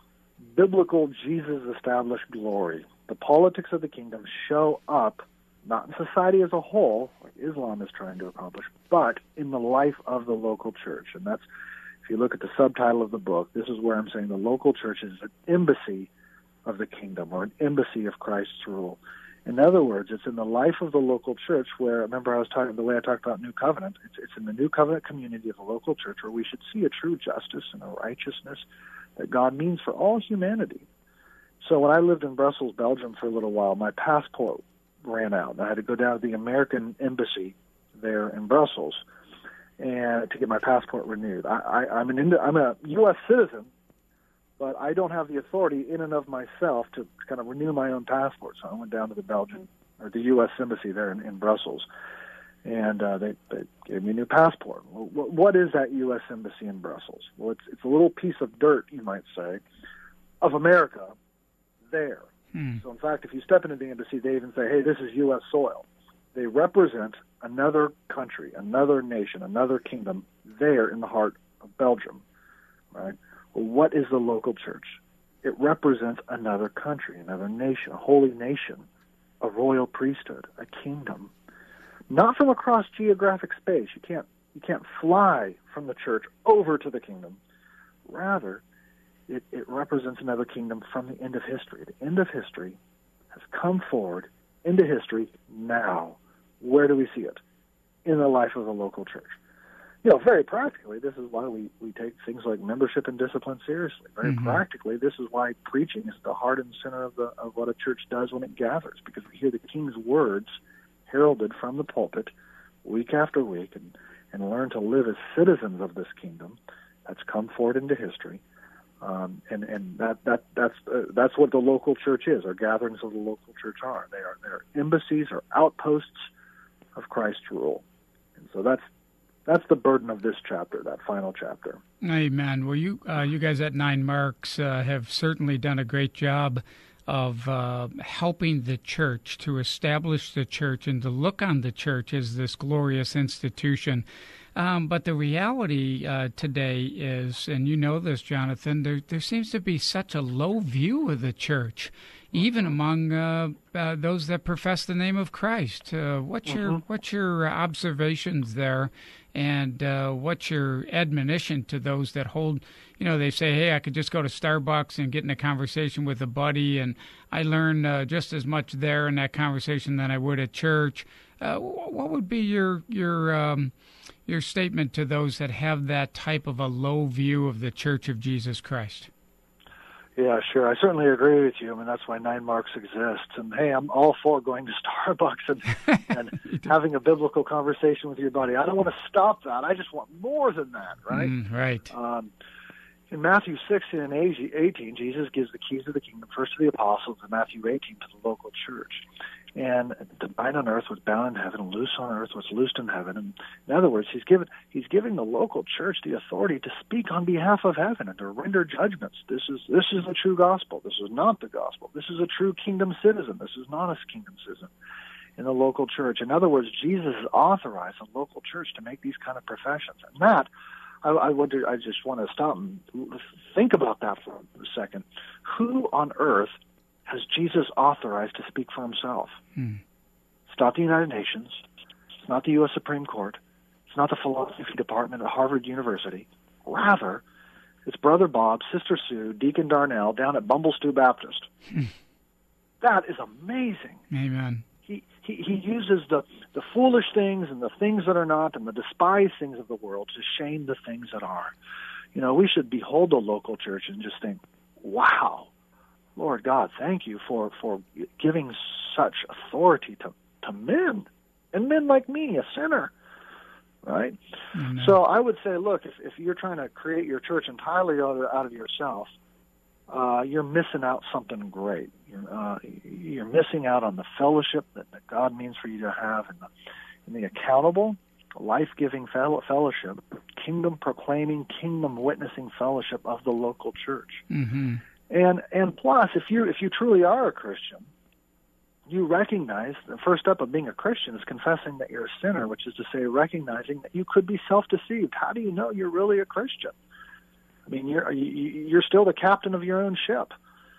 biblical, Jesus-established glory. The politics of the kingdom show up not in society as a whole, like Islam is trying to accomplish, but in the life of the local church. And that's, if you look at the subtitle of the book, this is where I'm saying the local church is an embassy of the kingdom, or an embassy of Christ's rule. In other words, it's in the life of the local church where, remember I was talking, the way I talked about New Covenant, it's, it's in the New Covenant community of the local church where we should see a true justice and a righteousness that God means for all humanity. So when I lived in Brussels, Belgium for a little while, my passport ran out. I had to go down to the American embassy there in Brussels and to get my passport renewed. I, I, I'm an I'm a U S citizen, but I don't have the authority in and of myself to kind of renew my own passport. So I went down to the Belgian or the U S embassy there in, in Brussels, and uh, they, they gave me a new passport. Well, what is that U S embassy in Brussels? Well, it's it's a little piece of dirt, you might say, of America there. Hmm. So, in fact, if you step into the embassy, they even say, hey, this is U S soil. They represent another country, another nation, another kingdom there in the heart of Belgium, right? Well, what is the local church? It represents another country, another nation, a holy nation, a royal priesthood, a kingdom. Not from across geographic space. You can't, you can't fly from the church over to the kingdom. Rather, It, it represents another kingdom from the end of history. The end of history has come forward into history now. Where do we see it? In the life of the local church. You know, very practically, this is why we, we take things like membership and discipline seriously. Very mm-hmm. practically, this is why preaching is the heart and center of the of what a church does when it gathers, because we hear the king's words heralded from the pulpit week after week and, and learn to live as citizens of this kingdom that's come forward into history. Um, and and that that that's uh, that's what the local church is. Our gatherings of the local church are. They are they're embassies or outposts of Christ's rule. And so that's that's the burden of this chapter, that final chapter. Amen. Well, you uh, you guys at Nine Marks uh, have certainly done a great job of uh, helping the church, to establish the church and to look on the church as this glorious institution. Um, but the reality uh, today is, and you know this, Jonathan, there, there seems to be such a low view of the church, even among uh, uh, those that profess the name of Christ. Uh, what's mm-hmm. your what's your observations there, and uh, what's your admonition to those that hold, you know, they say, hey, I could just go to Starbucks and get in a conversation with a buddy, and I learn uh, just as much there in that conversation than I would at church. Uh, what would be your your um, your statement to those that have that type of a low view of the Church of Jesus Christ? Yeah, sure. I certainly agree with you. I mean, that's why Nine Marks exists. And, hey, I'm all for going to Starbucks and, and having a biblical conversation with your buddy. I don't want to stop that. I just want more than that, right? Mm, right. Um, in Matthew sixteen and eighteen, Jesus gives the keys of the kingdom first to the apostles, and Matthew eighteen to the local church. And to bind on earth what's bound in heaven, and loose on earth what's loosed in heaven. And in other words, he's given he's giving the local church the authority to speak on behalf of heaven and to render judgments. This is this is the true gospel. This is not the gospel. This is a true kingdom citizen. This is not a kingdom citizen in the local church. In other words, Jesus has authorized the local church to make these kind of professions. And that, I, I wonder, I just want to stop and think about that for a second. Who on earth has Jesus authorized to speak for himself? Hmm. It's not the United Nations. It's not the U S Supreme Court. It's not the philosophy department at Harvard University. Rather, it's Brother Bob, Sister Sue, Deacon Darnell down at Bumblestew Baptist. Hmm. That is amazing. Amen. He, he he uses the, the foolish things and the things that are not and the despised things of the world to shame the things that are. You know, we should behold the local church and just think, wow, Lord God, thank you for, for giving such authority to, to men, and men like me, a sinner, right? Mm-hmm. So I would say, look, if, if you're trying to create your church entirely out of, out of yourself, uh, you're missing out something great. You're, uh, you're missing out on the fellowship that, that God means for you to have, and the, and the accountable, life-giving fellow, fellowship, kingdom-proclaiming, kingdom-witnessing fellowship of the local church. Mm-hmm. And and plus, if you if you truly are a Christian, you recognize the first step of being a Christian is confessing that you're a sinner, which is to say, recognizing that you could be self-deceived. How do you know you're really a Christian? I mean, you're you're still the captain of your own ship.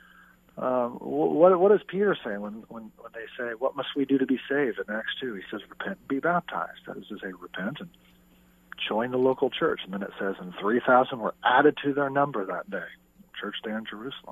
Um, what what does Peter say when, when when they say, "What must we do to be saved?" In Acts two, he says, "Repent and be baptized." That is to say, repent and join the local church. And then it says, "And three thousand were added to their number that day." Church there in Jerusalem.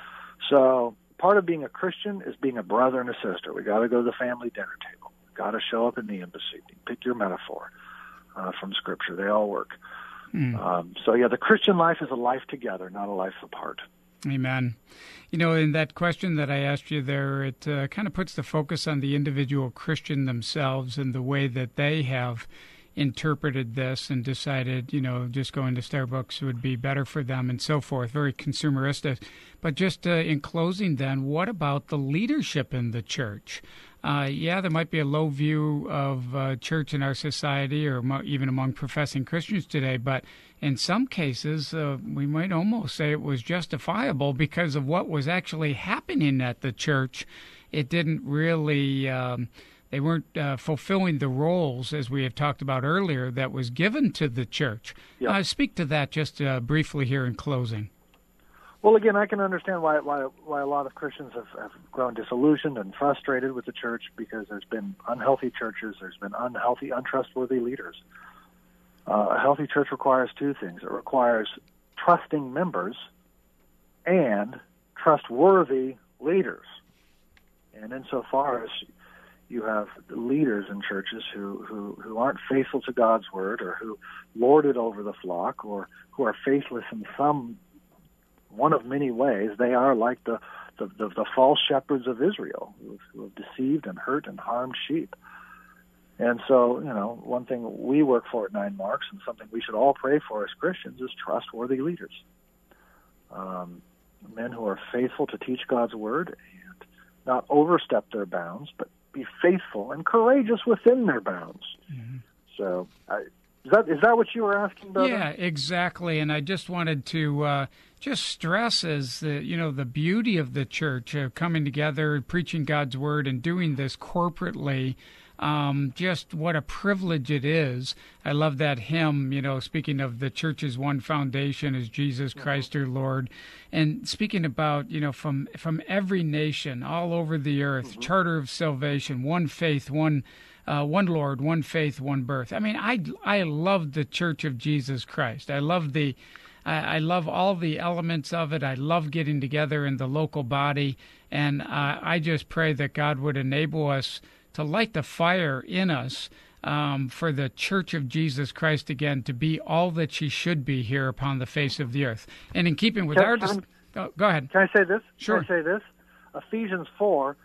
So part of being a Christian is being a brother and a sister. We got to go to the family dinner table. Got to show up in the embassy. Pick your metaphor uh, from Scripture. They all work. Mm. Um, so yeah, the Christian life is a life together, not a life apart. Amen. You know, in that question that I asked you there, it uh, kind of puts the focus on the individual Christian themselves and the way that they have interpreted this and decided, you know, just going to Starbucks would be better for them and so forth, very consumeristic. But just uh, in closing then, what about the leadership in the church? Uh, yeah, there might be a low view of uh, church in our society or mo- even among professing Christians today, but in some cases, uh, we might almost say it was justifiable because of what was actually happening at the church. It didn't really... Um, They weren't uh, fulfilling the roles, as we have talked about earlier, that was given to the church. Yep. Uh, speak to that just uh, briefly here in closing. Well, again, I can understand why why, why a lot of Christians have, have grown disillusioned and frustrated with the church because there's been unhealthy churches, there's been unhealthy, untrustworthy leaders. Uh, a healthy church requires two things. It requires trusting members and trustworthy leaders. And insofar as you have leaders in churches who, who, who aren't faithful to God's word or who lord it over the flock or who are faithless in some one of many ways, they are like the, the, the, the false shepherds of Israel who, who have deceived and hurt and harmed sheep. And so, you know, one thing we work for at Nine Marks and something we should all pray for as Christians is trustworthy leaders. Um, men who are faithful to teach God's word and not overstep their bounds, but be faithful and courageous within their bounds. Mm-hmm. So I, Is that is that what you were asking, brother? Yeah, exactly. And I just wanted to uh, just stress as the you know the beauty of the church uh, coming together, preaching God's word, and doing this corporately. Um, just what a privilege it is. I love that hymn, you know, speaking of the church's one foundation is Jesus Christ our Lord. And speaking about, you know, from from every nation all over the earth, mm-hmm. charter of salvation, one faith, one uh, one Lord, one faith, one birth. I mean, I, I love the Church of Jesus Christ. I love the I, I love all the elements of it. I love getting together in the local body. And uh, I just pray that God would enable us to light the fire in us um, for the Church of Jesus Christ again to be all that she should be here upon the face of the earth. And in keeping with can, our... Can, dis- oh, go ahead. Can I say this? Sure. Can I say this? Ephesians four,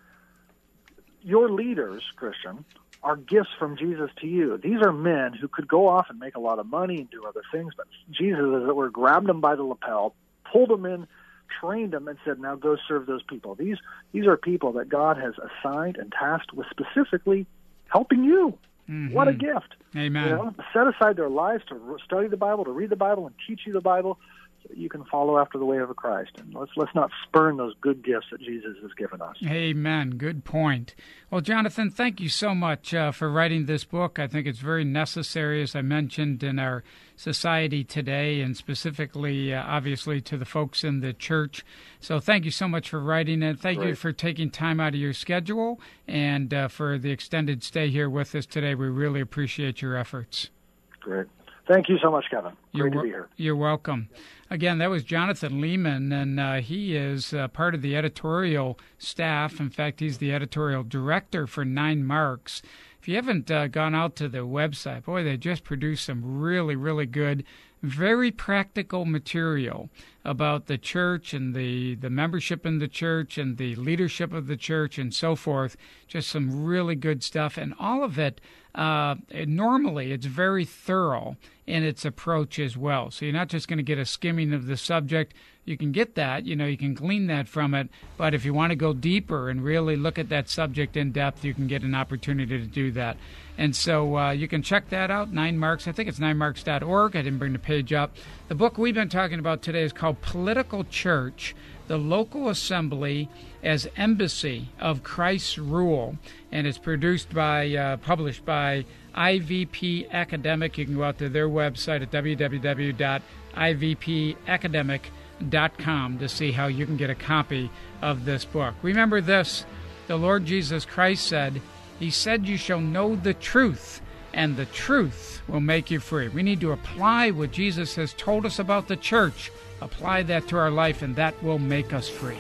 your leaders, Christian, are gifts from Jesus to you. These are men who could go off and make a lot of money and do other things, but Jesus, as it were, grabbed them by the lapel, pulled them in, trained them, and said, now go serve those people. These these are people that God has assigned and tasked with specifically helping you. Mm-hmm. What a gift. Amen. You know, set aside their lives to study the Bible, to read the Bible, and teach you the Bible so that you can follow after the way of Christ. And let's let's not spurn those good gifts that Jesus has given us. Amen. Good point. Well, Jonathan, thank you so much uh, for writing this book. I think it's very necessary, as I mentioned, in our society today, and specifically, uh, obviously, to the folks in the church. So thank you so much for writing it. Thank Great. you for taking time out of your schedule and uh, for the extended stay here with us today. We really appreciate your efforts. Great. Thank you so much, Kevin. Great you're, to be here. You're welcome. Again, that was Jonathan Leeman, and uh, he is uh, part of the editorial staff. In fact, he's the editorial director for Nine Marks. If you haven't uh, gone out to the website, boy, they just produced some really, really good, very practical material about the church and the, the membership in the church and the leadership of the church and so forth. Just some really good stuff. And all of it, uh, normally, it's very thorough in its approach as well. So you're not just going to get a skimming of the subject. You can get that, you know, you can glean that from it. But if you want to go deeper and really look at that subject in depth, you can get an opportunity to do that. And so uh, you can check that out, Nine Marks. I think it's nine marks dot org. I didn't bring the page up. The book we've been talking about today is called Political Church, the Local Assembly as Embassy of Christ's Rule. And it's produced by, uh, published by I V P Academic. You can go out to their website at w w w dot i v p academic dot com to see how you can get a copy of this book. Remember this, the Lord Jesus Christ said, He said, you shall know the truth, and the truth will make you free. We need to apply what Jesus has told us about the church, apply that to our life, and that will make us free.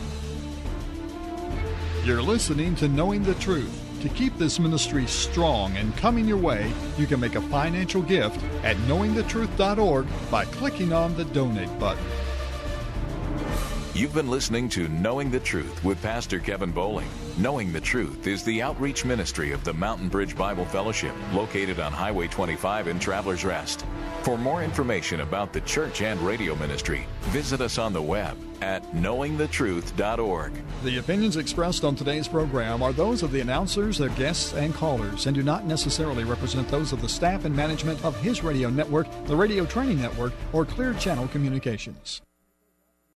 You're listening to Knowing the Truth. To keep this ministry strong and coming your way, you can make a financial gift at knowing the truth dot org by clicking on the donate button. You've been listening to Knowing the Truth with Pastor Kevin Bowling. Knowing the Truth is the outreach ministry of the Mountain Bridge Bible Fellowship, located on Highway twenty-five in Travelers Rest. For more information about the church and radio ministry, visit us on the web at knowing the truth dot org. The opinions expressed on today's program are those of the announcers, their guests, and callers, and do not necessarily represent those of the staff and management of His Radio Network, the Radio Training Network, or Clear Channel Communications.